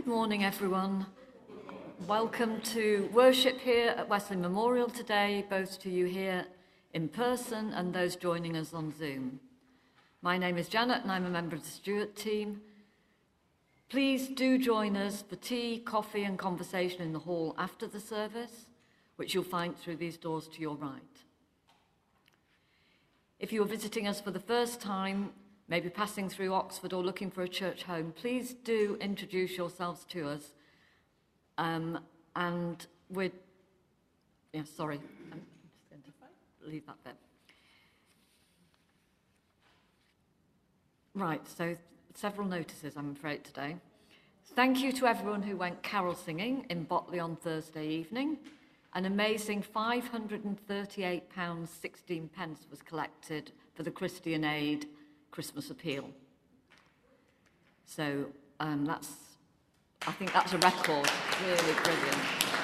Good morning, everyone. Welcome to worship here at Wesley Memorial today, both to you here in person and those joining us on Zoom. My name is Janet and I'm a member of the Stewart team. Please do join us for tea, coffee and conversation in the hall after the service, which you'll find through these doors to your right. If you're visiting us for the first time, maybe passing through Oxford or looking for a church home, please do introduce yourselves to us. I'm just going to leave that there. Right, so several notices, I'm afraid, today. Thank you to everyone who went carol singing in Botley on Thursday evening. An amazing £538.16 was collected for the Christian Aid Christmas appeal. So I think that's a record, really brilliant.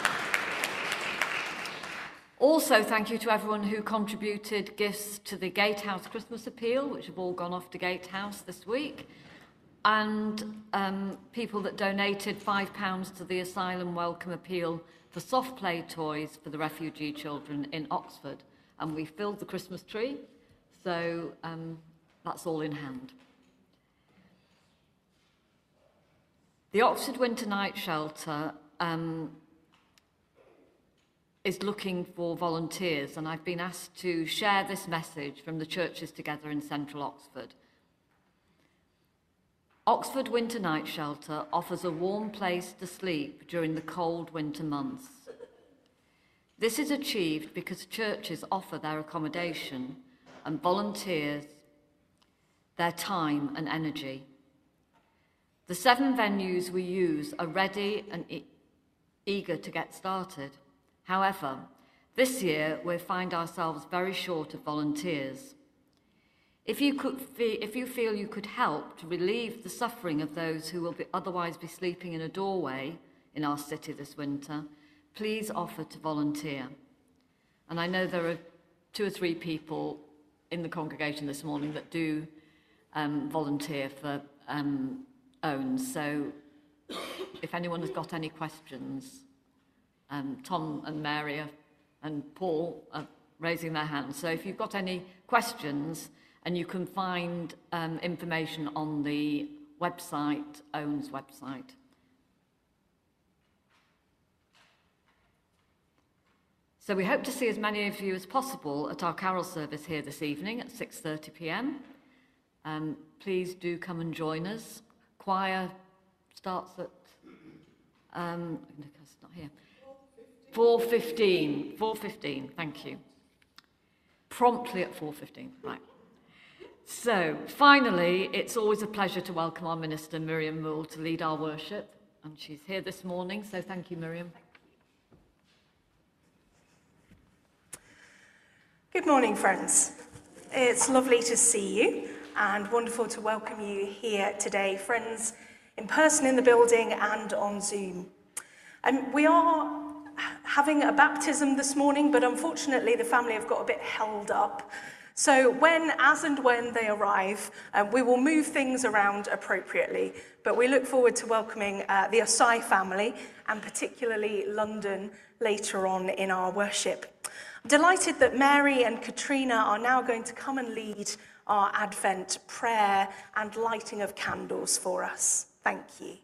Also, thank you to everyone who contributed gifts to the Gatehouse Christmas appeal, which have all gone off to Gatehouse this week, and people that donated £5 to the Asylum Welcome appeal for soft play toys for the refugee children in Oxford. And we filled the Christmas tree, so that's all in hand. The Oxford Winter Night Shelter is looking for volunteers, and I've been asked to share this message from the Churches Together in Central Oxford. Oxford Winter Night Shelter offers a warm place to sleep during the cold winter months. This is achieved because churches offer their accommodation and volunteers their time and energy. The 7 venues we use are ready and eager to get started. However, this year we find ourselves very short of volunteers. If you feel you could help to relieve the suffering of those who will otherwise be sleeping in a doorway in our city this winter, please offer to volunteer. And I know there are 2 or 3 people in the congregation this morning that do volunteer for OWNS. So if anyone has got any questions, Tom and Mary and Paul are raising their hands. So if you've got any questions, and you can find information on the website, OWNS website. So we hope to see as many of you as possible at our carol service here this evening at 6:30 p.m. Please do come and join us. Choir starts at, it's not here, 4:15. 4:15, thank you. Promptly at 4:15, right. So, finally, it's always a pleasure to welcome our minister, Miriam Moule, to lead our worship. And she's here this morning, so thank you, Miriam. Good morning, friends. It's lovely to see you and wonderful to welcome you here today, friends, in person in the building and on Zoom. And we are having a baptism this morning, but unfortunately the family have got a bit held up. So as and when they arrive, we will move things around appropriately. But we look forward to welcoming the Osai family, and particularly London, later on in our worship. I'm delighted that Mary and Katrina are now going to come and lead our Advent prayer and lighting of candles for us. Thank you.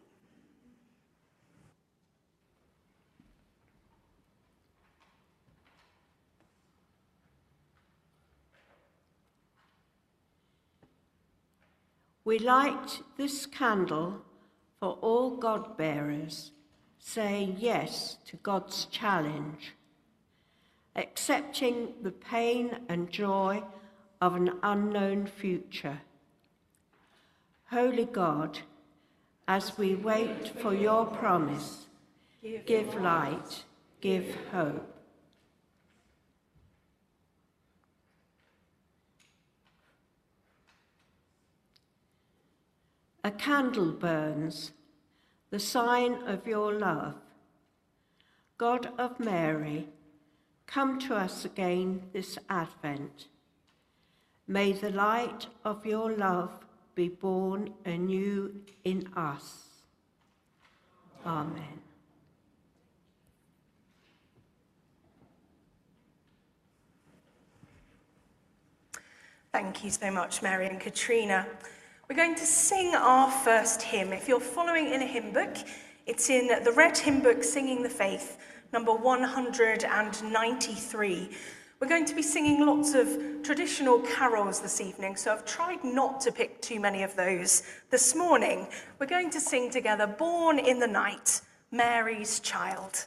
We light this candle for all God-bearers, saying yes to God's challenge, accepting the pain and joy of an unknown future. Holy God, as we wait for your promise, give light, give hope. A candle burns, the sign of your love. God of Mary, come to us again this Advent. May the light of your love be born anew in us. Amen. Thank you so much, Mary and Katrina. We're going to sing our first hymn. If you're following in a hymn book, it's in the Red Hymn Book, Singing the Faith, number 193. We're going to be singing lots of traditional carols this evening, so I've tried not to pick too many of those this morning. We're going to sing together, Born in the Night, Mary's Child.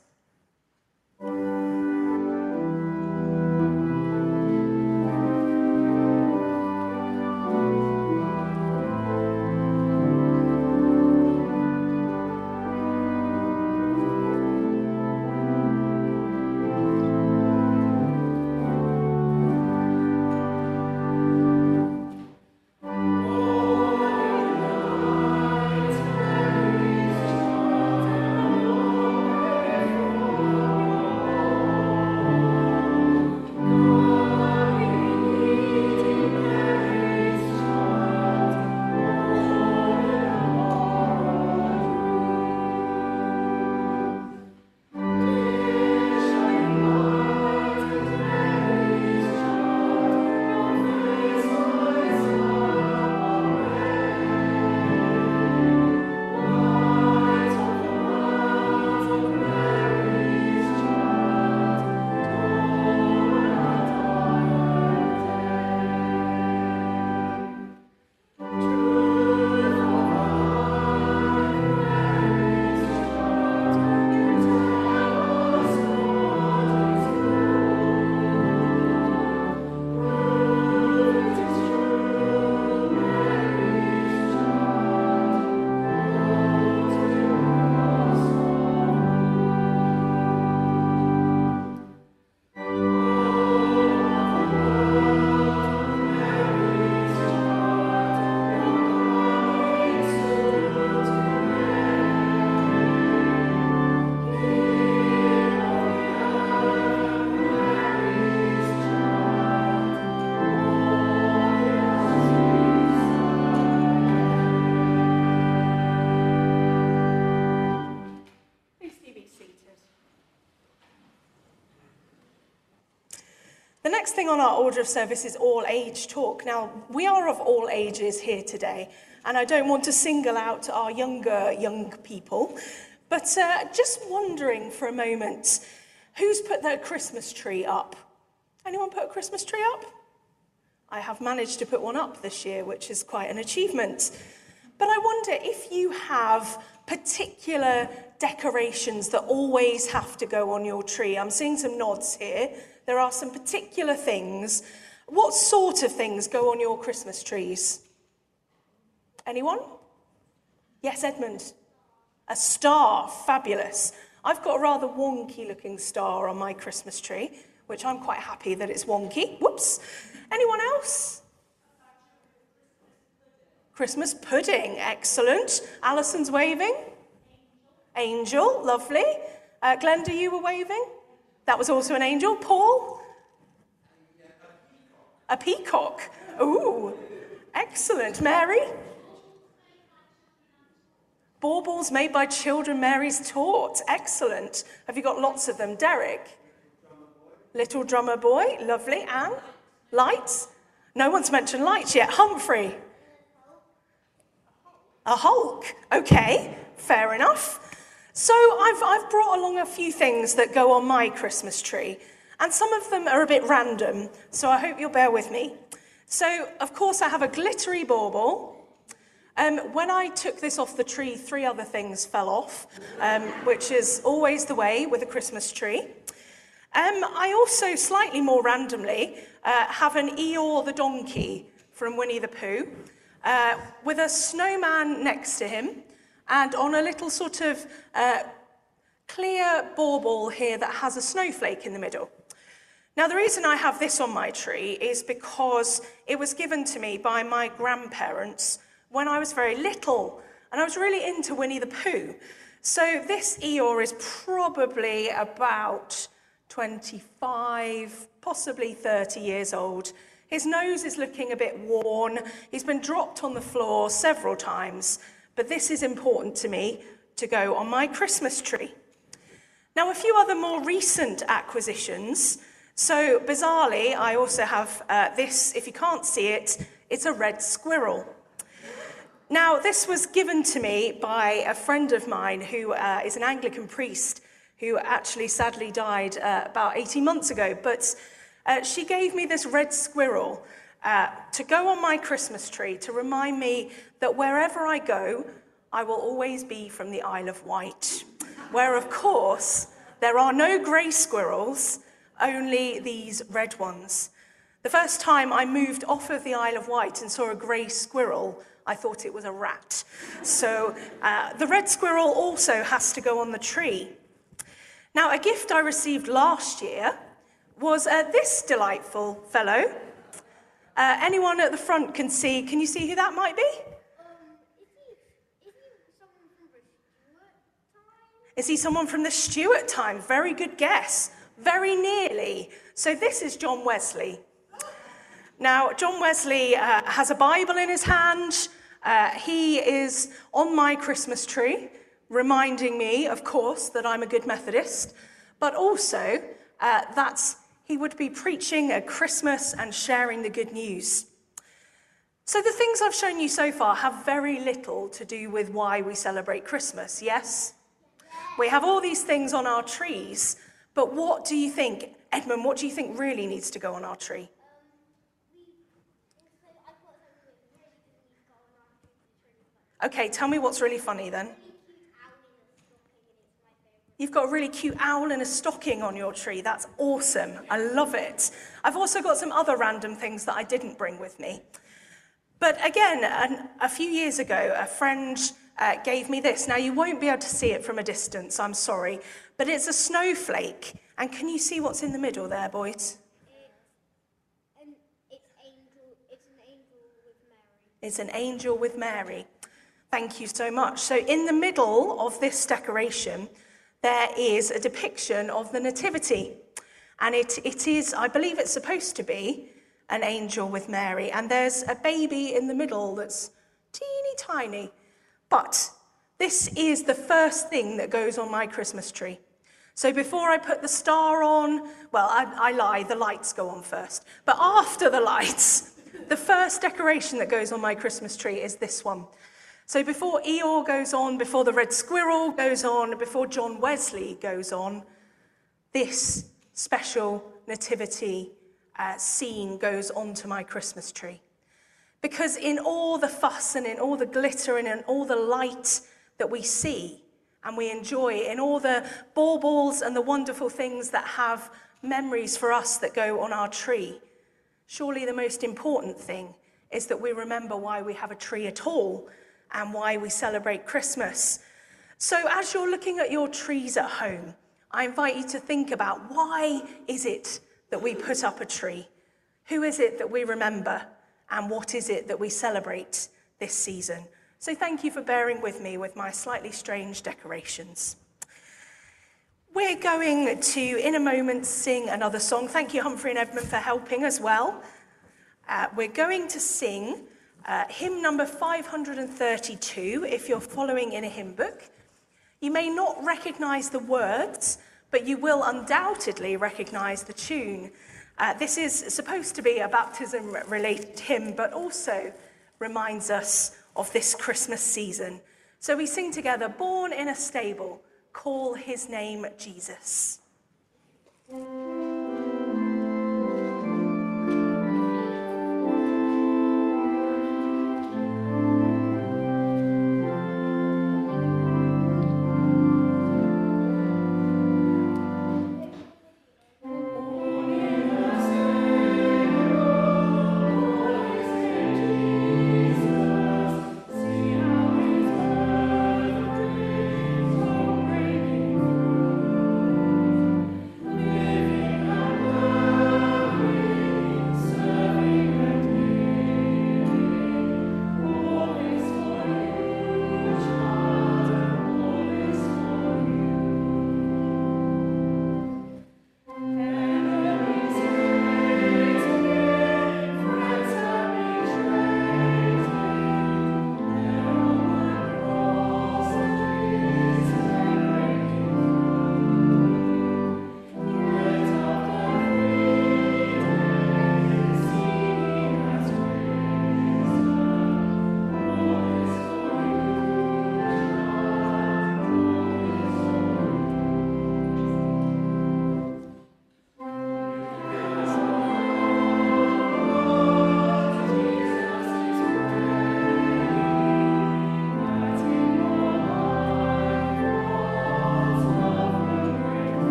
The next thing on our order of service is all age talk. Now, we are of all ages here today, and I don't want to single out our young people, but just wondering for a moment, who's put their Christmas tree up? Anyone put a Christmas tree up? I have managed to put one up this year, which is quite an achievement. But I wonder if you have particular decorations that always have to go on your tree. I'm seeing some nods here. There are some particular things. What sort of things go on your Christmas trees? Anyone? Yes, Edmund. A star, fabulous. I've got a rather wonky looking star on my Christmas tree, which I'm quite happy that it's wonky. Whoops. Anyone else? Christmas pudding, excellent. Alison's waving. Angel, lovely. Glenda, you were waving? That was also an angel. Paul? A peacock. Ooh, excellent. Mary? Baubles made by children Mary's taught. Excellent. Have you got lots of them? Derek? Little drummer boy. Lovely. Anne? Lights? No one's mentioned lights yet. Humphrey? A Hulk. Okay, fair enough. So I've brought along a few things that go on my Christmas tree, and some of them are a bit random, so I hope you'll bear with me. So, of course, I have a glittery bauble. When I took this off the tree, 3 other things fell off, which is always the way with a Christmas tree. I also, slightly more randomly, have an Eeyore the donkey from Winnie the Pooh, with a snowman next to him, and on a little sort of clear bauble here that has a snowflake in the middle. Now, the reason I have this on my tree is because it was given to me by my grandparents when I was very little, and I was really into Winnie the Pooh. So this Eeyore is probably about 25, possibly 30 years old. His nose is looking a bit worn. He's been dropped on the floor several times, but this is important to me to go on my Christmas tree. Now, a few other more recent acquisitions. So bizarrely, I also have this. If you can't see it, it's a red squirrel. Now, this was given to me by a friend of mine who is an Anglican priest who actually sadly died about 18 months ago. But she gave me this red squirrel to go on my Christmas tree to remind me that wherever I go, I will always be from the Isle of Wight, where, of course, there are no grey squirrels, only these red ones. The first time I moved off of the Isle of Wight and saw a grey squirrel, I thought it was a rat. So the red squirrel also has to go on the tree. Now, a gift I received last year was this delightful fellow. Anyone at the front can you see who that might be? Is he someone from the Stuart time? Very good guess. Very nearly. So this is John Wesley. Now, John Wesley has a Bible in his hand. He is on my Christmas tree, reminding me, of course, that I'm a good Methodist, but also that he would be preaching at Christmas and sharing the good news. So the things I've shown you so far have very little to do with why we celebrate Christmas, yes? We have all these things on our trees, but what do you think, Edmund, what do you think really needs to go on our tree? Okay, tell me what's really funny then. You've got a really cute owl in a stocking on your tree. That's awesome. I love it. I've also got some other random things that I didn't bring with me. But again, a few years ago, a friend gave me this. Now, you won't be able to see it from a distance, I'm sorry, but it's a snowflake. And can you see what's in the middle there, boys? It's an angel with Mary. Thank you so much. So in the middle of this decoration, there is a depiction of the Nativity. And it is, I believe it's supposed to be an angel with Mary. And there's a baby in the middle that's teeny tiny. But this is the first thing that goes on my Christmas tree. So before I put the star on, well, I lie, the lights go on first. But after the lights, the first decoration that goes on my Christmas tree is this one. So before Eeyore goes on, before the red squirrel goes on, before John Wesley goes on, this special nativity scene goes onto my Christmas tree. Because in all the fuss and in all the glitter and in all the light that we see and we enjoy, in all the baubles and the wonderful things that have memories for us that go on our tree, surely the most important thing is that we remember why we have a tree at all and why we celebrate Christmas. So as you're looking at your trees at home, I invite you to think about, why is it that we put up a tree? Who is it that we remember? And what is it that we celebrate this season? So thank you for bearing with me with my slightly strange decorations. We're going to, in a moment, sing another song. Thank you, Humphrey and Edmund, for helping as well. We're going to sing hymn number 532, if you're following in a hymn book. You may not recognise the words, but you will undoubtedly recognise the tune. This is supposed to be a baptism-related hymn, but also reminds us of this Christmas season. So we sing together, "Born in a stable, call his name Jesus." Living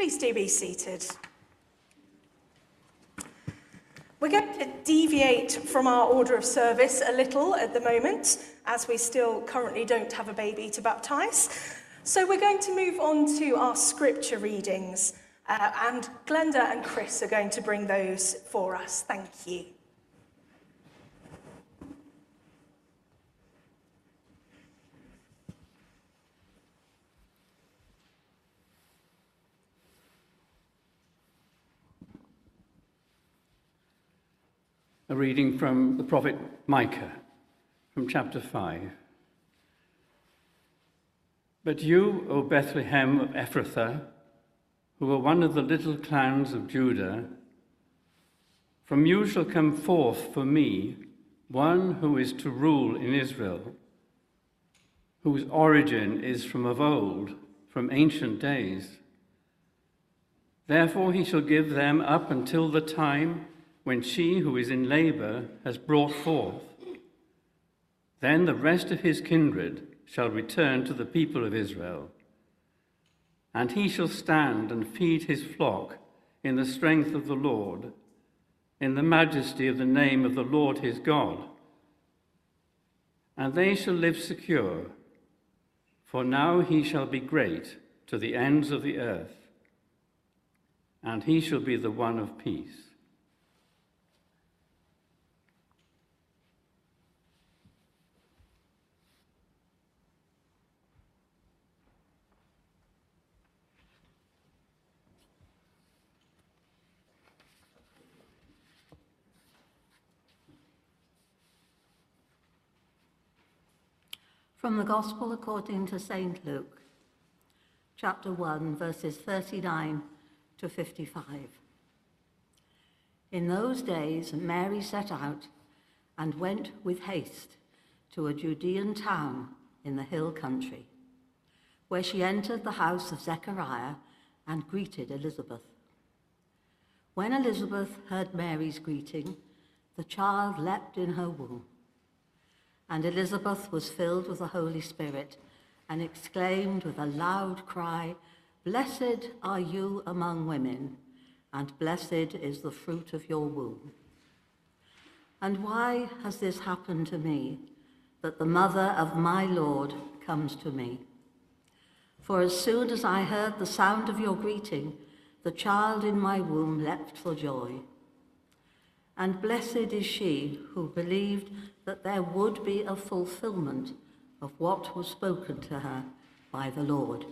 Please do be seated. We're going to deviate from our order of service a little at the moment, as we still currently don't have a baby to baptise. So we're going to move on to our scripture readings, and Glenda and Chris are going to bring those for us. Thank you. A reading from the prophet Micah, from chapter 5. But you, O Bethlehem of Ephrathah, who are one of the little clans of Judah, from you shall come forth for me one who is to rule in Israel, whose origin is from of old, from ancient days. Therefore he shall give them up until the time when she who is in labor has brought forth. Then the rest of his kindred shall return to the people of Israel. And he shall stand and feed his flock in the strength of the Lord, in the majesty of the name of the Lord his God. And they shall live secure, for now he shall be great to the ends of the earth, and he shall be the one of peace. From the Gospel according to St. Luke, chapter 1, verses 39 to 55. In those days, Mary set out and went with haste to a Judean town in the hill country, where she entered the house of Zechariah and greeted Elizabeth. When Elizabeth heard Mary's greeting, the child leapt in her womb. And Elizabeth was filled with the Holy Spirit and exclaimed with a loud cry, "Blessed are you among women, and blessed is the fruit of your womb. And why has this happened to me, that the mother of my Lord comes to me? For as soon as I heard the sound of your greeting, the child in my womb leapt for joy. And blessed is she who believed that there would be a fulfillment of what was spoken to her by the Lord."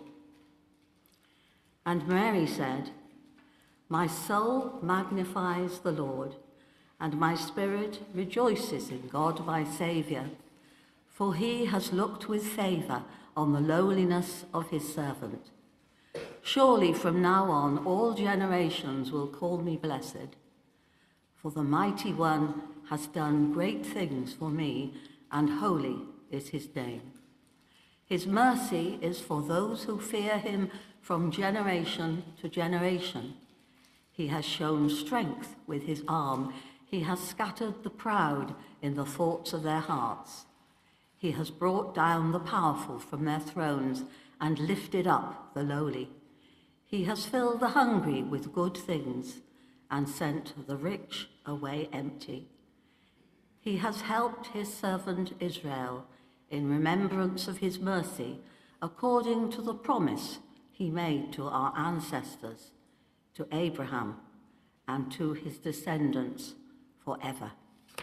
And Mary said, "My soul magnifies the Lord, and my spirit rejoices in God my Saviour, for he has looked with favour on the lowliness of his servant. Surely from now on all generations will call me blessed. For the Mighty One has done great things for me, and holy is his name. His mercy is for those who fear him from generation to generation. He has shown strength with his arm. He has scattered the proud in the thoughts of their hearts. He has brought down the powerful from their thrones and lifted up the lowly. He has filled the hungry with good things and sent the rich away empty. He has helped his servant Israel in remembrance of his mercy, according to the promise he made to our ancestors, to Abraham, and to his descendants forever."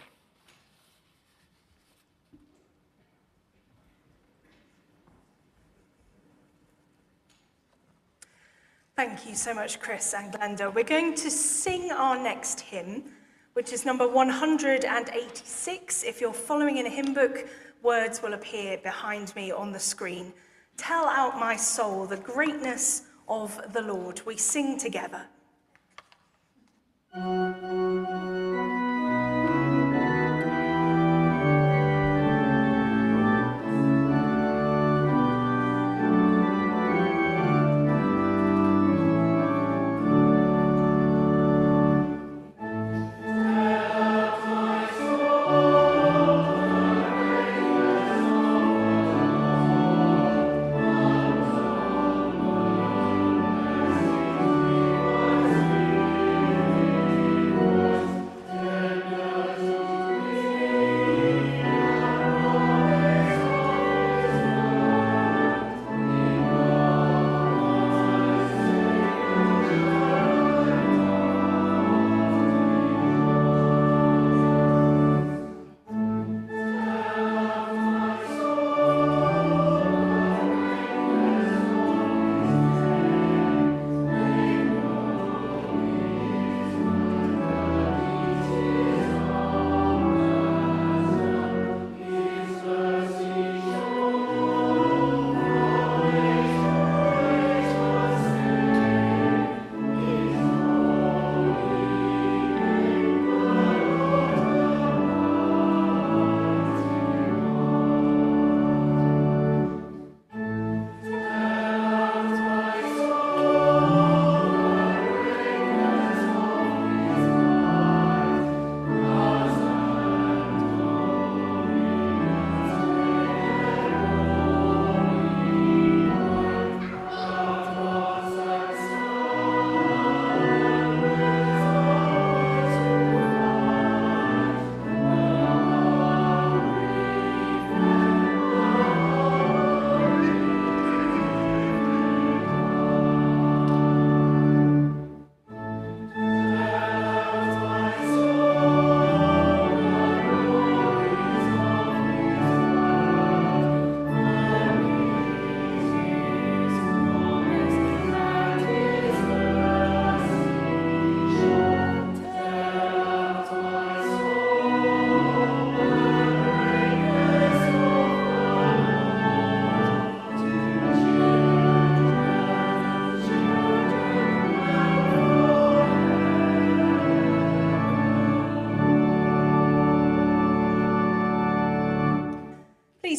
Thank you so much, Chris and Glenda. We're going to sing our next hymn, which is number 186. If you're following in a hymn book, words will appear behind me on the screen. "Tell out my soul the greatness of the Lord." We sing together.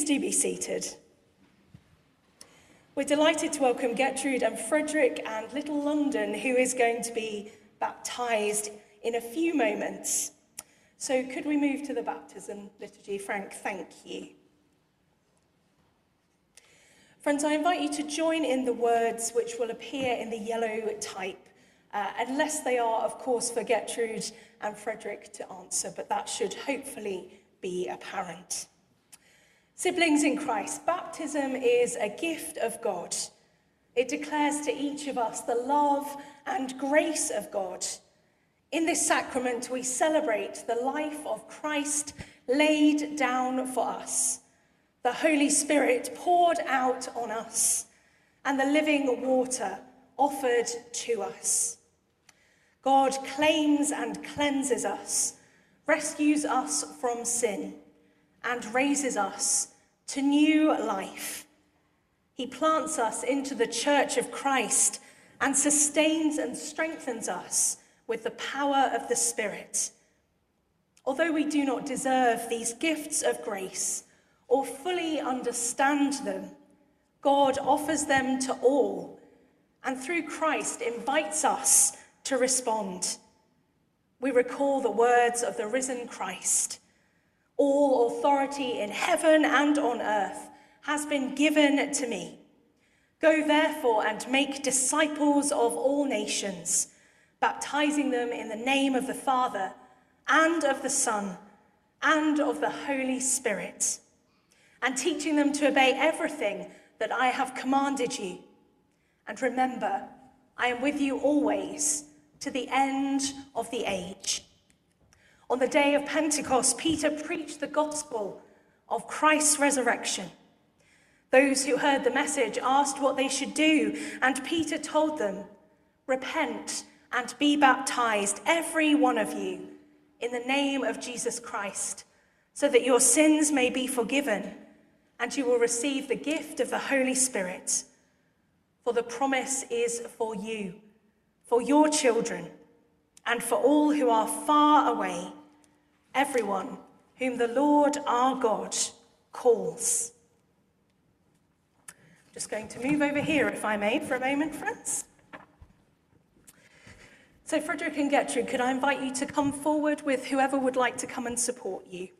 do be seated. We're delighted to welcome Gertrude and Frederick and little London, who is going to be baptised in a few moments. So could we move to the baptism liturgy? Frank, thank you. Friends, I invite you to join in the words which will appear in the yellow type, unless they are, of course, for Gertrude and Frederick to answer, but that should hopefully be apparent. Siblings in Christ, baptism is a gift of God. It declares to each of us the love and grace of God. In this sacrament, we celebrate the life of Christ laid down for us, the Holy Spirit poured out on us, and the living water offered to us. God claims and cleanses us, rescues us from sin, and raises us to new life. He plants us into the church of Christ and sustains and strengthens us with the power of the Spirit. Although we do not deserve these gifts of grace or fully understand them, God offers them to all, and through Christ invites us to respond. We recall the words of the risen Christ. All authority in heaven and on earth has been given to me. Go therefore and make disciples of all nations, baptizing them in the name of the Father and of the Son and of the Holy Spirit, and teaching them to obey everything that I have commanded you. And remember, I am with you always, to the end of the age. On the day of Pentecost, Peter preached the gospel of Christ's resurrection. Those who heard the message asked what they should do, and Peter told them, "Repent and be baptized, every one of you, in the name of Jesus Christ, so that your sins may be forgiven, and you will receive the gift of the Holy Spirit. For the promise is for you, for your children, and for all who are far away, everyone whom the Lord our God calls." I'm just going to move over here, if I may, for a moment, friends. So Frederick and Gertrude, could I invite you to come forward with whoever would like to come and support you?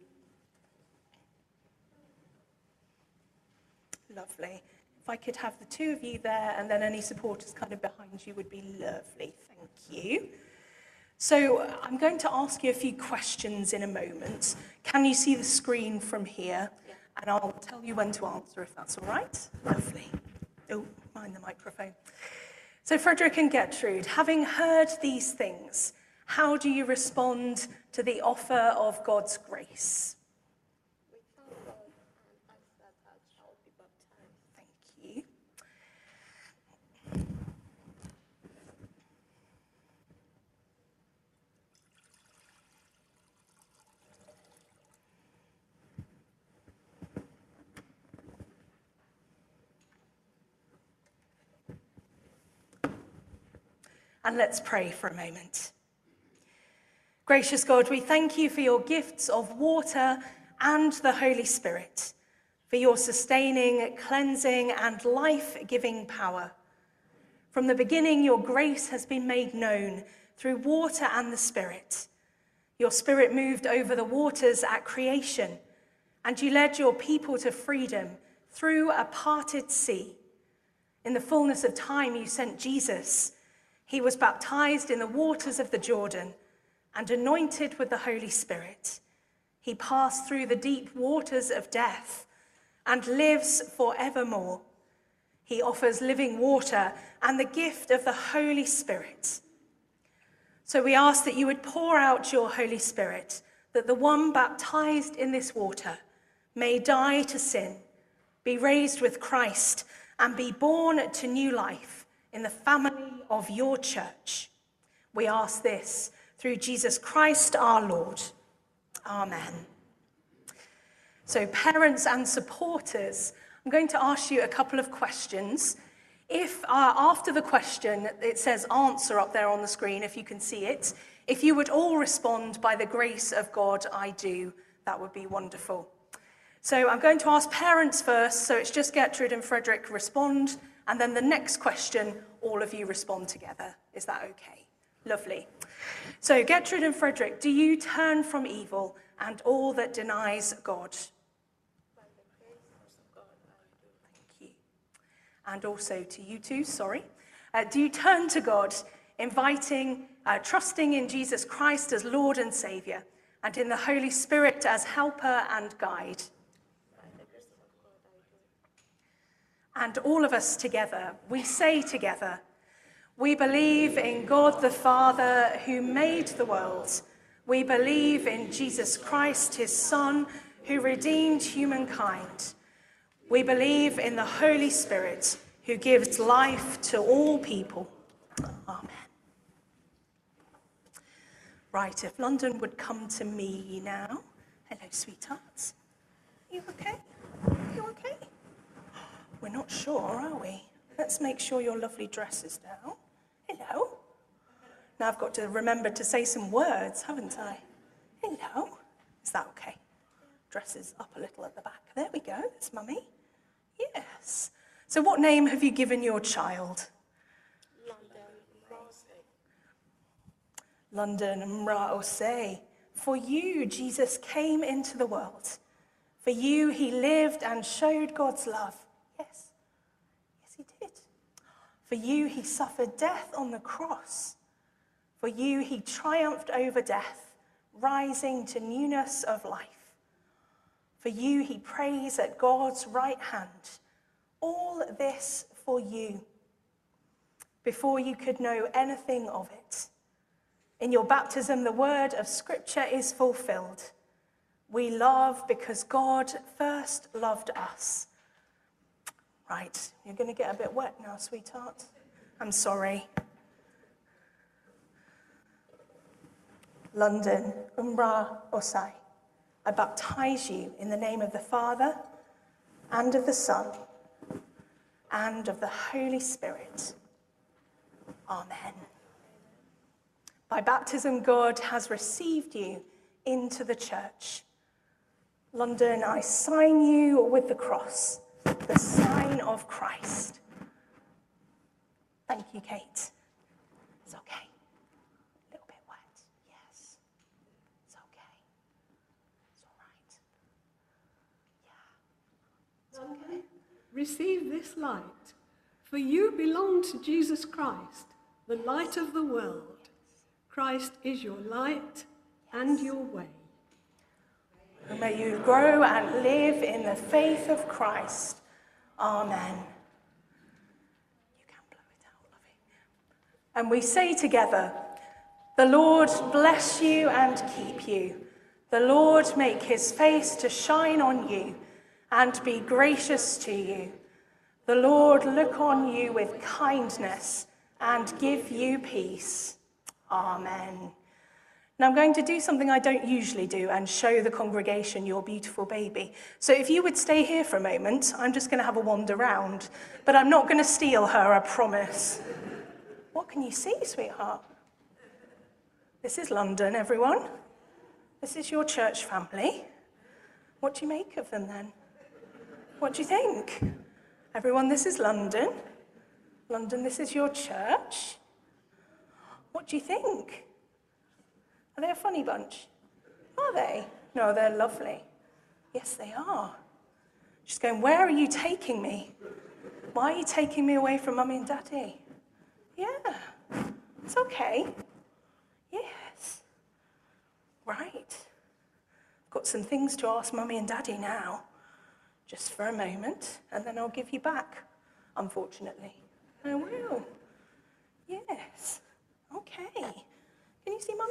Lovely. If I could have the two of you there, and then any supporters kind of behind you would be lovely. Thank you. So I'm going to ask you a few questions in a moment. Can you see the screen from here? Yeah. And I'll tell you when to answer, if that's all right. Lovely. Oh, mind the microphone. So Frederick and Gertrude, having heard these things, how do you respond to the offer of God's grace? We thank God and ask that our child be baptized. Thank you. And let's pray for a moment. Gracious God, we thank you for your gifts of water and the Holy Spirit, for your sustaining, cleansing, and life-giving power. From the beginning, your grace has been made known through water and the Spirit. Your Spirit moved over the waters at creation, and you led your people to freedom through a parted sea. In the fullness of time, you sent Jesus. He was baptized in the waters of the Jordan and anointed with the Holy Spirit. He passed through the deep waters of death and lives forevermore. He offers living water and the gift of the Holy Spirit. So we ask that you would pour out your Holy Spirit, that the one baptized in this water may die to sin, be raised with Christ, and be born to new life in the family of your church. We ask this through Jesus Christ our Lord. Amen. So parents and supporters, I'm going to ask you a couple of questions. If after the question, it says answer up there on the screen, if you can see it, if you would all respond by the grace of God I do, that would be wonderful. So I'm going to ask parents first, so it's just Gertrude and Frederick respond, and then the next question, all of you respond together. Is that okay? Lovely. So Gertrude and Frederick, do you turn from evil and all that denies God? By the grace of God, I do. Thank you. And also to you too, sorry. Do you turn to God, trusting in Jesus Christ as Lord and Saviour, and in the Holy Spirit as helper and guide? By the grace of God, I do. And all of us together, we say together, we believe in God the Father who made the world. We believe in Jesus Christ, his Son, who redeemed humankind. We believe in the Holy Spirit, who gives life to all people. Amen. Right, if London would come to me now. Hello, sweethearts. You okay? You okay? We're not sure, are we? Let's make sure your lovely dress is down. Hello. Now I've got to remember to say some words, haven't I? Hello. Is that okay? Dress is up a little at the back. There we go. That's Mummy. Yes. So what name have you given your child? London Mraose. For you, Jesus came into the world. For you, he lived and showed God's love. Yes. Yes, he did. For you, he suffered death on the cross. For you, he triumphed over death, rising to newness of life. For you, he prays at God's right hand. All this for you, before you could know anything of it. In your baptism, the word of Scripture is fulfilled. We love because God first loved us. Right, you're going to get a bit wet now, sweetheart. I'm sorry. London, Umra Osai, I baptize you in the name of the Father and of the Son and of the Holy Spirit. Amen. By baptism, God has received you into the church. London, I sign you with the cross, the sign of Christ. Thank you, Kate. It's okay. A little bit wet. Yes. It's okay. It's all right. Yeah. It's okay. Receive this light, for you belong to Jesus Christ, the light of the world. Christ is your light and your way. May you grow and live in the faith of Christ. Amen. You can blow it out, lovey. And we say together, the Lord bless you and keep you. The Lord make his face to shine on you and be gracious to you. The Lord look on you with kindness and give you peace. Amen. Now I'm going to do something I don't usually do and show the congregation your beautiful baby. So if you would stay here for a moment, I'm just going to have a wander round. But I'm not going to steal her, I promise. What can you see, sweetheart? This is London, everyone. This is your church family. What do you make of them then? What do you think? Everyone, this is London. London, this is your church. What do you think? Are they a funny bunch? Are they? No, they're lovely. Yes, they are. She's going, where are you taking me? Why are you taking me away from Mummy and Daddy? Yeah, it's okay. Yes. Right. I've got some things to ask Mummy and Daddy now. Just for a moment, and then I'll give you back, unfortunately. I will. Yes. Okay. Can you see Mummy?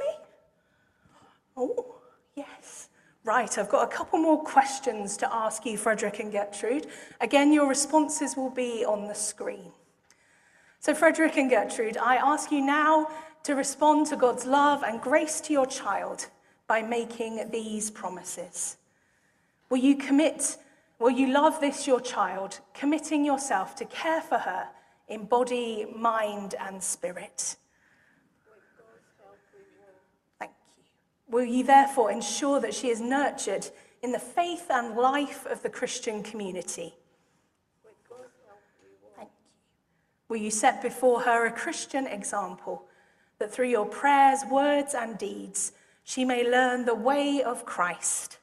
Oh, yes. Right, I've got a couple more questions to ask you, Frederick and Gertrude. Again, your responses will be on the screen. So, Frederick and Gertrude, I ask you now to respond to God's love and grace to your child by making these promises. Will you love this, your child, committing yourself to care for her in body, mind, and spirit? Thank you. Will you therefore ensure that she is nurtured in the faith and life of the Christian community. Thank you. Will you set before her a Christian example, that through your prayers, words, and deeds, she may learn the way of Christ?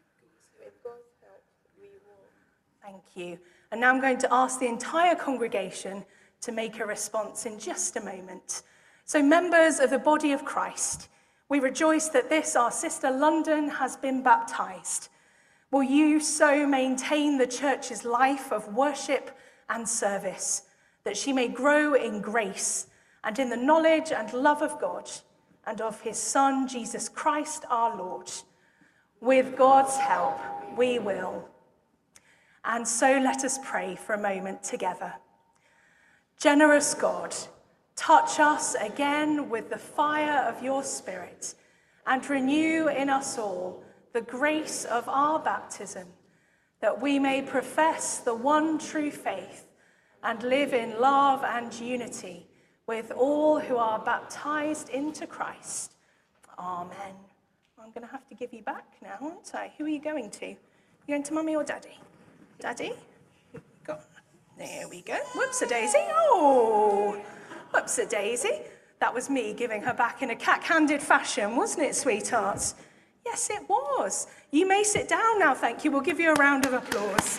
Thank you. And now I'm going to ask the entire congregation to make a response in just a moment. So, members of the body of Christ, we rejoice that this, our sister London, has been baptized. Will you so maintain the church's life of worship and service, that she may grow in grace and in the knowledge and love of God and of his Son, Jesus Christ our Lord? With God's help, we will. And so let us pray for a moment together. Generous God, touch us again with the fire of your Spirit and renew in us all the grace of our baptism, that we may profess the one true faith and live in love and unity with all who are baptized into Christ. Amen. I'm going to have to give you back now, aren't I? Who are you going to? You going to Mummy or Daddy? Daddy? There we go. Whoops-a-daisy. Oh, whoops-a-daisy. That was me giving her back in a cat-handed fashion, wasn't it, sweethearts? Yes, it was. You may sit down now, thank you. We'll give you a round of applause.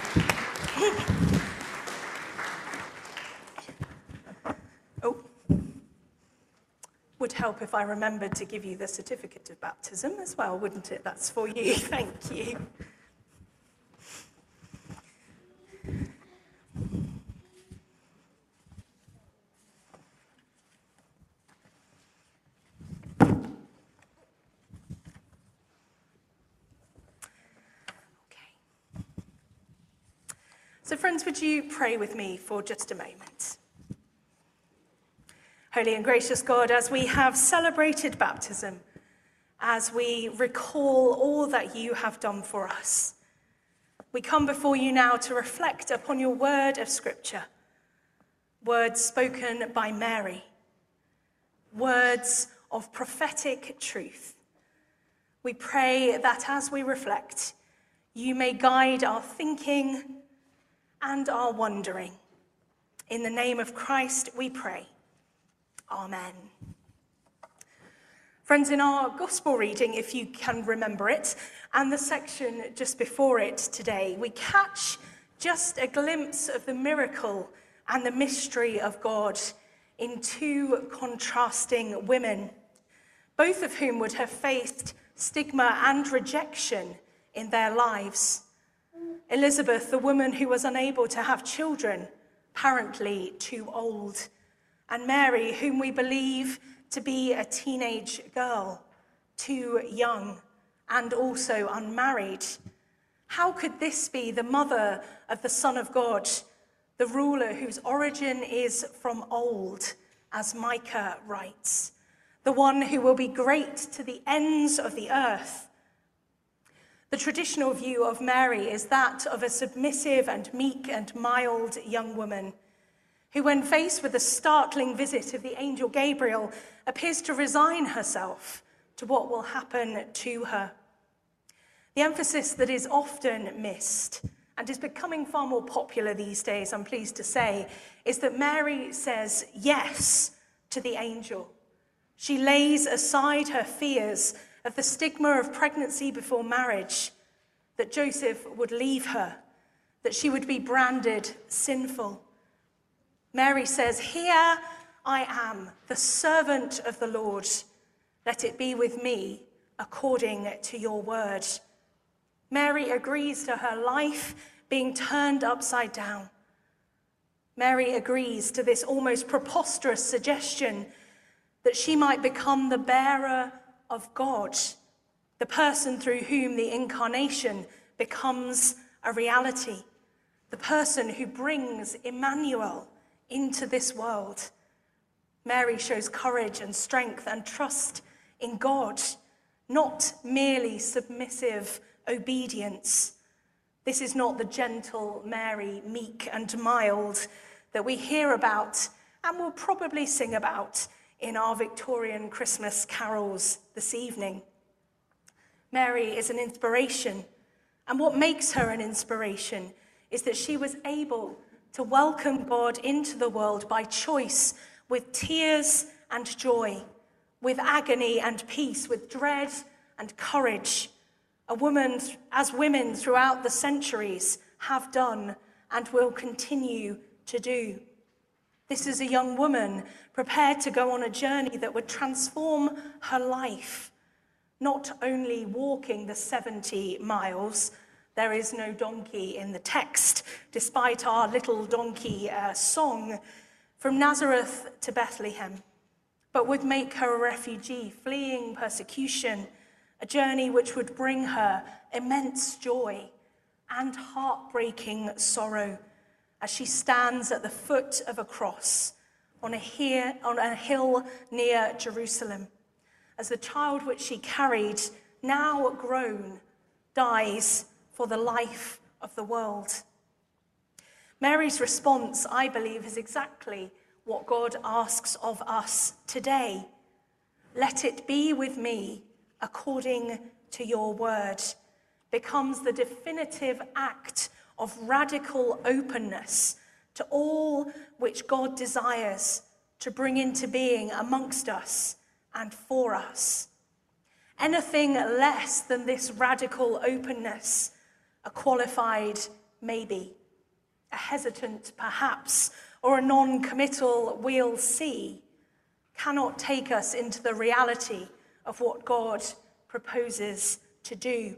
Oh, would help if I remembered to give you the certificate of baptism as well, wouldn't it? That's for you. Thank you. So friends, would you pray with me for just a moment? Holy and gracious God, as we have celebrated baptism, as we recall all that you have done for us, we come before you now to reflect upon your word of Scripture, words spoken by Mary, words of prophetic truth. We pray that as we reflect, you may guide our thinking and our wondering. In the name of Christ we pray. Amen. Friends, in our gospel reading, if you can remember it, and the section just before it today, we catch just a glimpse of the miracle and the mystery of God in two contrasting women, both of whom would have faced stigma and rejection in their lives. Elizabeth, the woman who was unable to have children, apparently too old, and Mary, whom we believe to be a teenage girl, too young and also unmarried. How could this be the mother of the Son of God, the ruler whose origin is from old, as Micah writes, the one who will be great to the ends of the earth? The traditional view of Mary is that of a submissive and meek and mild young woman who, when faced with the startling visit of the angel Gabriel, appears to resign herself to what will happen to her. The emphasis that is often missed and is becoming far more popular these days, I'm pleased to say, is that Mary says yes to the angel. She lays aside her fears of the stigma of pregnancy before marriage, that Joseph would leave her, that she would be branded sinful. Mary says, "Here I am, the servant of the Lord. Let it be with me according to your word." Mary agrees to her life being turned upside down. Mary agrees to this almost preposterous suggestion that she might become the bearer of God, the person through whom the incarnation becomes a reality, the person who brings Emmanuel into this world. Mary shows courage and strength and trust in God, not merely submissive obedience. This is not the gentle Mary, meek and mild, that we hear about and will probably sing about in our Victorian Christmas carols this evening. Mary is an inspiration, and what makes her an inspiration is that she was able to welcome God into the world by choice, with tears and joy, with agony and peace, with dread and courage. A woman, as women throughout the centuries have done and will continue to do. This is a young woman prepared to go on a journey that would transform her life, not only walking the 70 miles. There is no donkey in the text, despite our little donkey song, from Nazareth to Bethlehem, but would make her a refugee fleeing persecution, a journey which would bring her immense joy and heartbreaking sorrow as she stands at the foot of a cross on a hill near Jerusalem, as the child which she carried, now grown, dies for the life of the world. Mary's response, I believe, is exactly what God asks of us today. Let it be with me according to your word, becomes the definitive act of radical openness to all which God desires to bring into being amongst us and for us. Anything less than this radical openness, a qualified maybe, a hesitant perhaps, or a non-committal we'll see, cannot take us into the reality of what God proposes to do.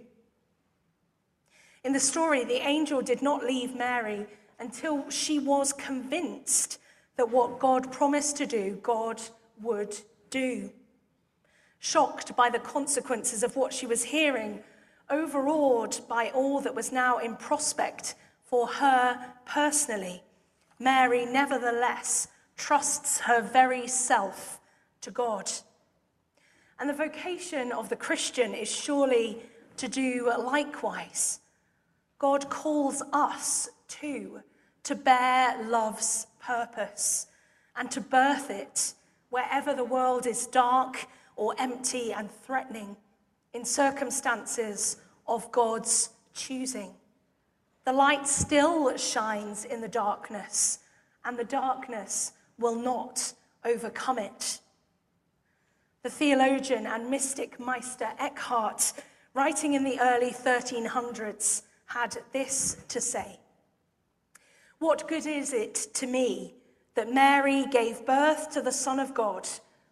In the story, the angel did not leave Mary until she was convinced that what God promised to do, God would do. Shocked by the consequences of what she was hearing, overawed by all that was now in prospect for her personally, Mary nevertheless trusts her very self to God. And the vocation of the Christian is surely to do likewise. God calls us too to bear love's purpose and to birth it wherever the world is dark or empty and threatening, in circumstances of God's choosing. The light still shines in the darkness, and the darkness will not overcome it. The theologian and mystic Meister Eckhart, writing in the early 1300s, had this to say: "What good is it to me that Mary gave birth to the Son of God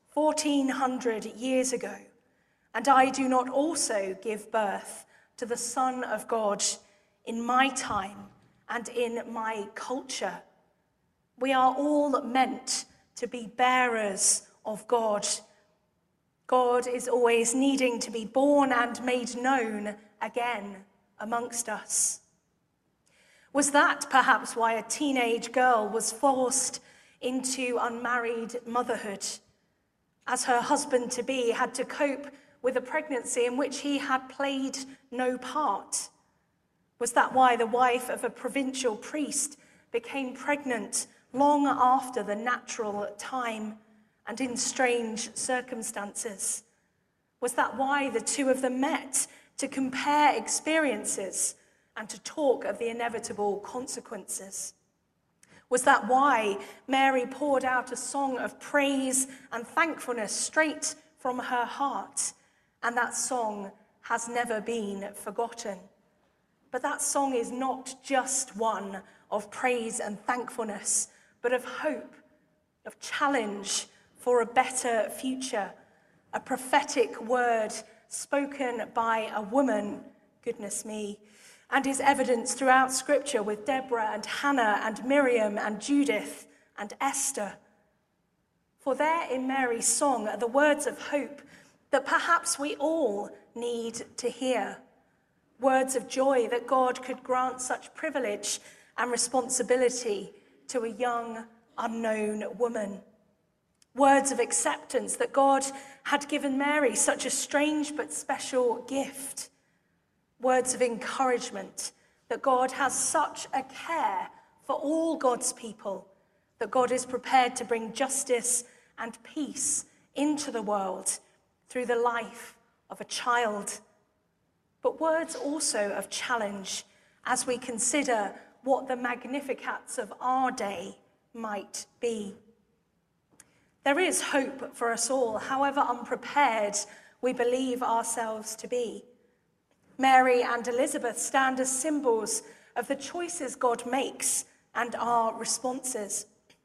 1400 years ago, and I do not also give birth to the Son of God in my time and in my culture? We are all meant to be bearers of God. God is always needing to be born and made known again amongst us." Was that perhaps why a teenage girl was forced into unmarried motherhood, as her husband-to-be had to cope with a pregnancy in which he had played no part? Was that why the wife of a provincial priest became pregnant long after the natural time and in strange circumstances? Was that why the two of them met to compare experiences and to talk of the inevitable consequences? Was that why Mary poured out a song of praise and thankfulness straight from her heart, and that song has never been forgotten? But that song is not just one of praise and thankfulness, but of hope, of challenge for a better future, a prophetic word spoken by a woman, goodness me, and is evidenced throughout Scripture with Deborah and Hannah and Miriam and Judith and Esther. For there in Mary's song are the words of hope that perhaps we all need to hear. Words of joy that God could grant such privilege and responsibility to a young, unknown woman. Words of acceptance that God had given Mary such a strange but special gift. Words of encouragement that God has such a care for all God's people, that God is prepared to bring justice and peace into the world through the life of a child. but words also of challenge as we consider what the Magnificats of our day might be. There is hope for us all, however unprepared we believe ourselves to be. Mary and Elizabeth stand as symbols of the choices God makes and our responses.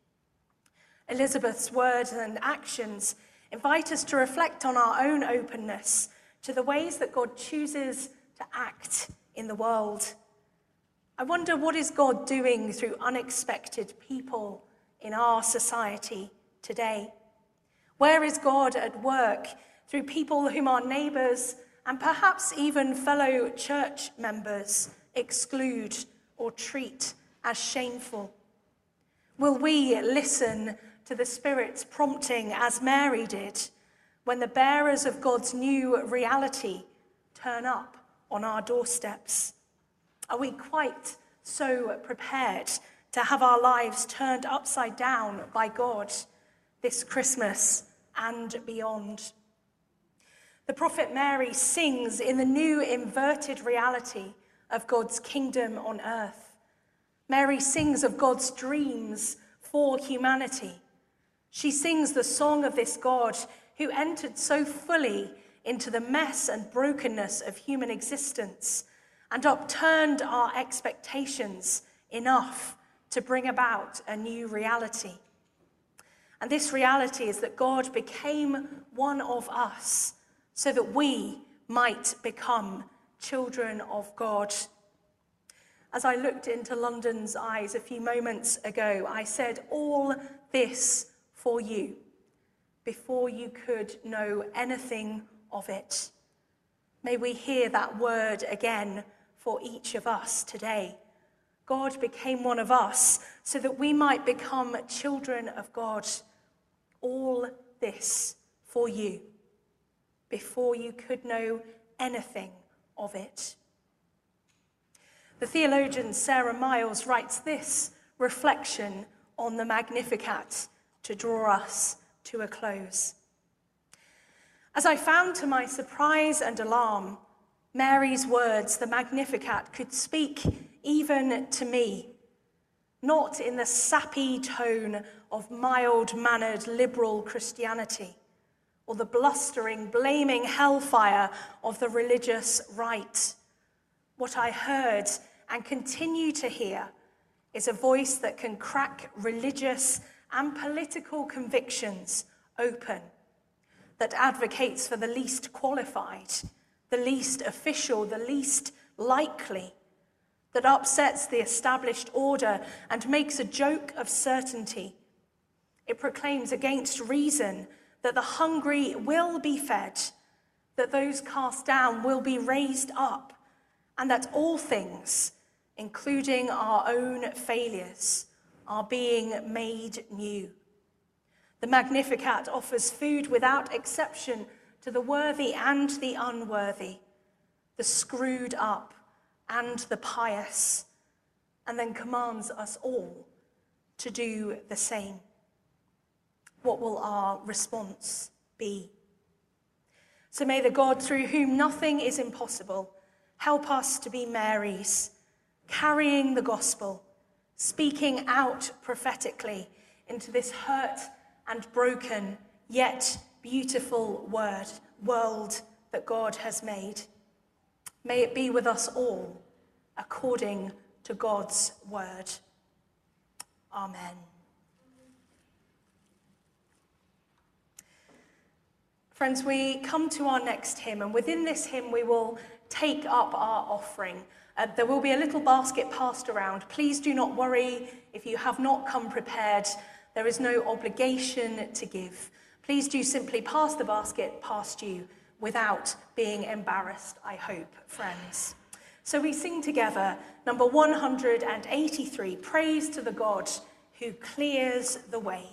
Elizabeth's words and actions invite us to reflect on our own openness to the ways that God chooses to act in the world. I wonder, what is God doing through unexpected people in our society today? Where is God at work through people whom our neighbours and perhaps even fellow church members exclude or treat as shameful? Will we listen to the Spirit's prompting as Mary did when the bearers of God's new reality turn up on our doorsteps? Are we quite so prepared to have our lives turned upside down by God this Christmas and beyond? The prophet Mary sings in the new inverted reality of God's kingdom on earth. Mary sings of God's dreams for humanity. She sings the song of this God who entered so fully into the mess and brokenness of human existence and upturned our expectations enough to bring about a new reality. And this reality is that God became one of us so that we might become children of God. As I looked into London's eyes a few moments ago, I said, all this for you, before you could know anything of it. May we hear that word again for each of us today. God became one of us so that we might become children of God. All this for you, before you could know anything of it. The theologian Sarah Miles writes this reflection on the Magnificat to draw us to a close. As I found to my surprise and alarm, Mary's words, the Magnificat, could speak even to me, not in the sappy tone of mild-mannered liberal Christianity, or the blustering, blaming hellfire of the religious right. What I heard and continue to hear is a voice that can crack religious and political convictions open, that advocates for the least qualified, the least official, the least likely, that upsets the established order and makes a joke of certainty. It proclaims against reason that the hungry will be fed, that those cast down will be raised up, and that all things, including our own failures, are being made new. The Magnificat offers food without exception to the worthy and the unworthy, the screwed up and the pious, and then commands us all to do the same. What will our response be? So may the God through whom nothing is impossible help us to be Marys, carrying the gospel, speaking out prophetically into this hurt and broken, yet beautiful world that God has made. May it be with us all, according to God's word. Amen. Friends, we come to our next hymn, and within this hymn we will take up our offering. There will be a little basket passed around. Please do not worry if you have not come prepared. There is no obligation to give. Please do simply pass the basket past you without being embarrassed, I hope, friends. So we sing together number 183, Praise to the God who clears the way.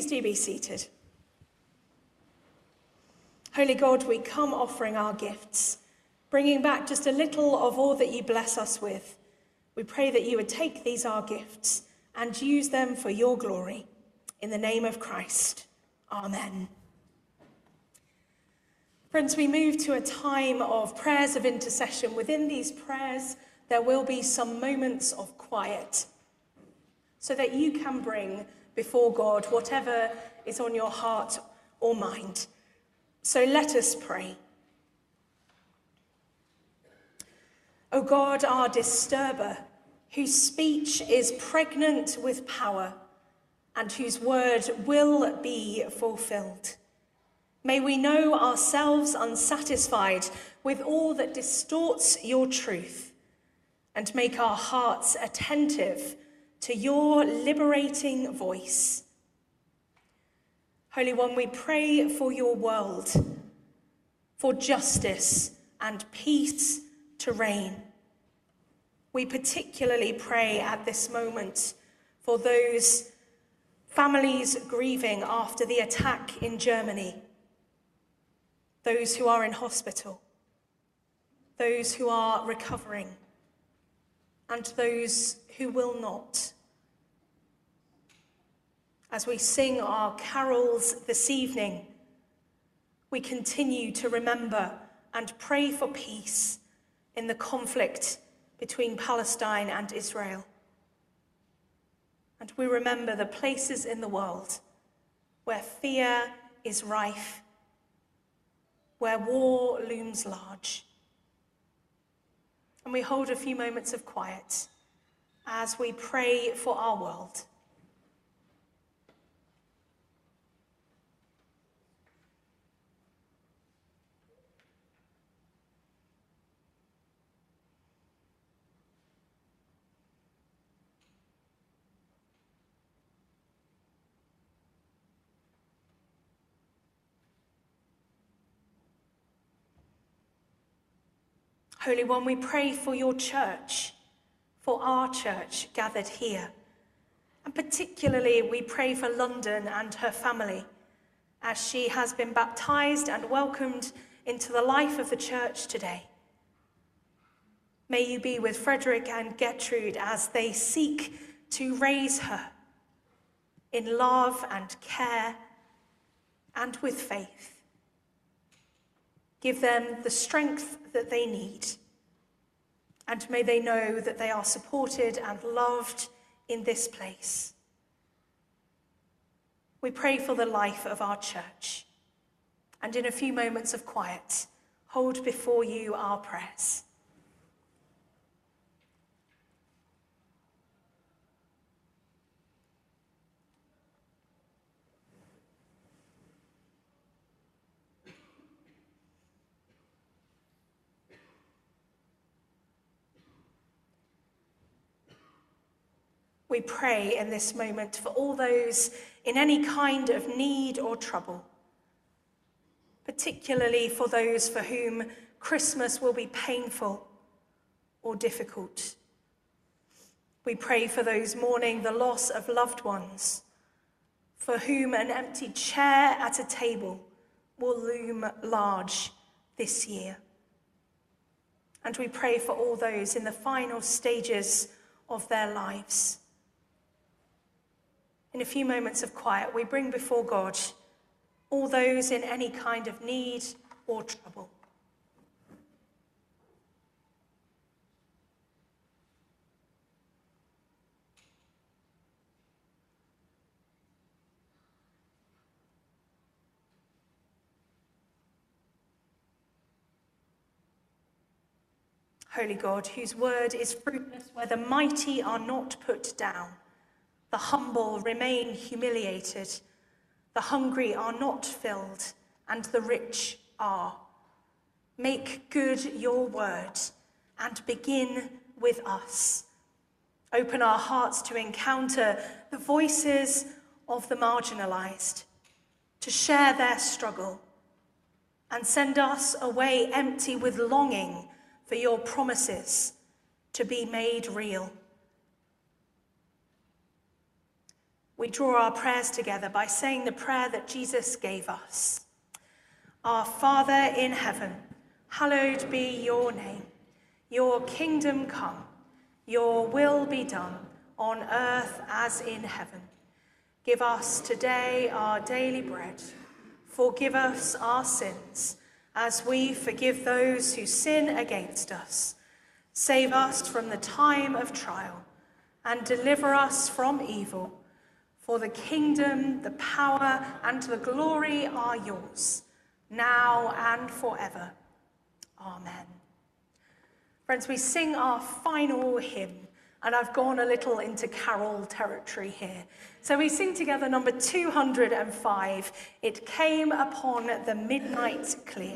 please do be seated. Holy God, we come offering our gifts, bringing back just a little of all that you bless us with. We pray that you would take these our gifts and use them for your glory. In the name of Christ, amen. Friends, we move to a time of prayers of intercession. Within these prayers, there will be some moments of quiet so that you can bring before God whatever is on your heart or mind. So let us pray. O God, our disturber, whose speech is pregnant with power and whose word will be fulfilled, may we know ourselves unsatisfied with all that distorts your truth and make our hearts attentive to your liberating voice. Holy One, we pray for your world, for justice and peace to reign. We particularly pray at this moment for those families grieving after the attack in Germany, those who are in hospital, those who are recovering, and those who will not. As we sing our carols this evening, we continue to remember and pray for peace in the conflict between Palestine and Israel. And we remember the places in the world where fear is rife, where war looms large. And we hold a few moments of quiet as we pray for our world. Holy One, we pray for your church, for our church gathered here. And particularly we pray for London and her family as she has been baptized and welcomed into the life of the church today. May you be with Frederick and Gertrude as they seek to raise her in love and care and with faith. Give them the strength that they need, and may they know that they are supported and loved in this place. We pray for the life of our church, and in a few moments of quiet, hold before you our prayers. We pray in this moment for all those in any kind of need or trouble, particularly for those for whom Christmas will be painful or difficult. We pray for those mourning the loss of loved ones, for whom an empty chair at a table will loom large this year. And we pray for all those in the final stages of their lives. In a few moments of quiet, we bring before God all those in any kind of need or trouble. Holy God, whose word is fruitless where the mighty are not put down, the humble remain humiliated, the hungry are not filled, and the rich are. Make good your word and begin with us. Open our hearts to encounter the voices of the marginalized, to share their struggle, and send us away empty with longing for your promises to be made real. we draw our prayers together by saying the prayer that Jesus gave us. Our Father in heaven, hallowed be your name. Your kingdom come, your will be done on earth as in heaven. Give us today our daily bread. Forgive us our sins, as we forgive those who sin against us. Save us from the time of trial, and deliver us from evil. For the kingdom, the power, and the glory are yours, now and forever. Amen. Friends, we sing our final hymn, and I've gone a little into carol territory here. So we sing together number 205, It Came Upon the Midnight Clear.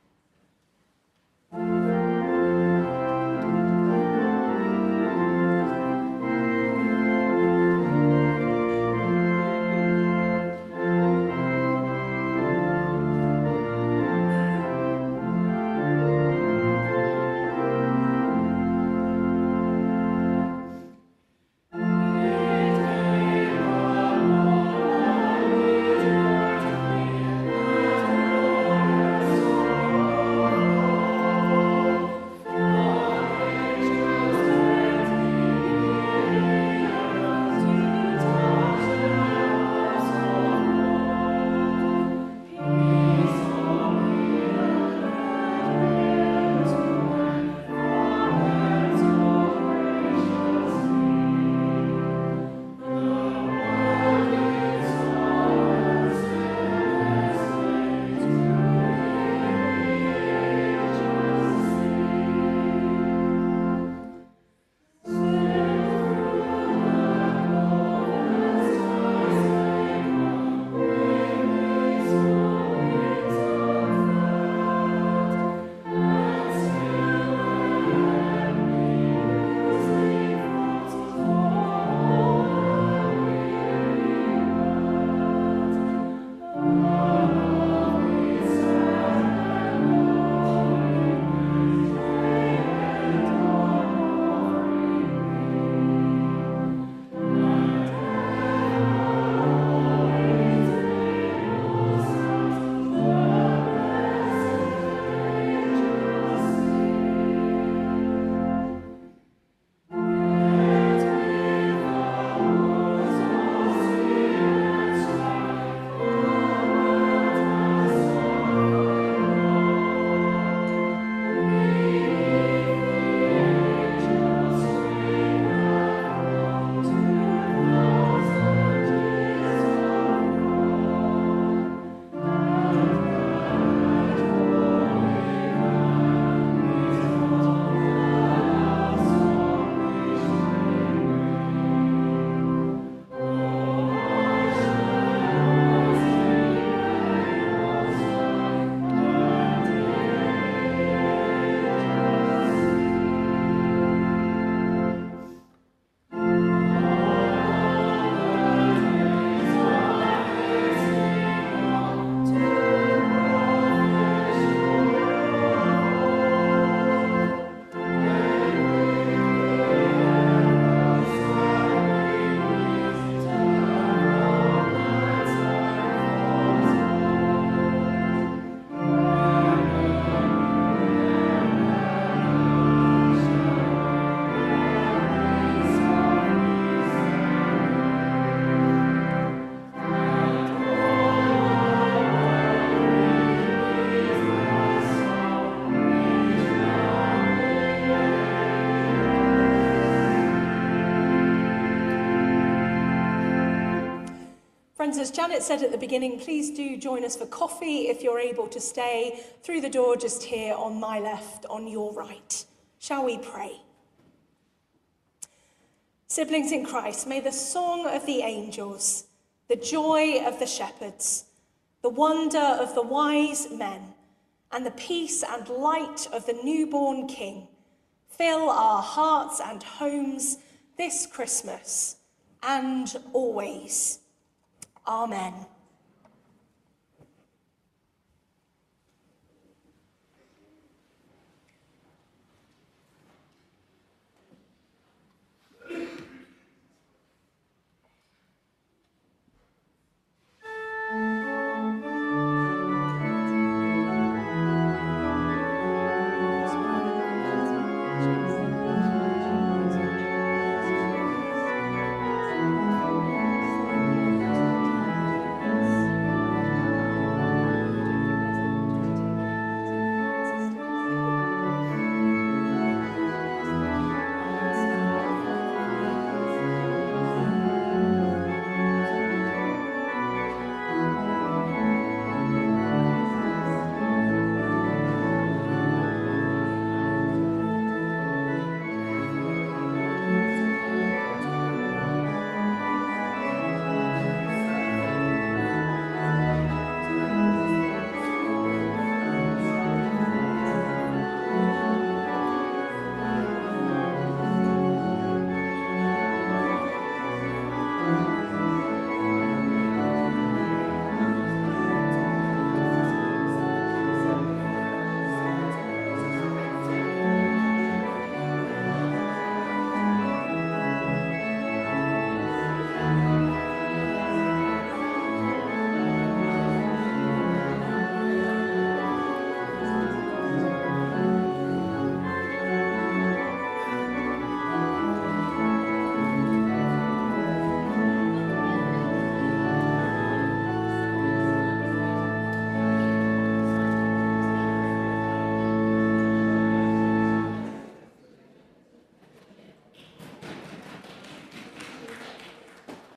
Friends, as Janet said at the beginning, please do join us for coffee if you're able to stay through the door just here on my left, on your right. Shall we pray? Siblings in Christ, may the song of the angels, the joy of the shepherds, the wonder of the wise men, and the peace and light of the newborn King fill our hearts and homes this Christmas and always. Amen.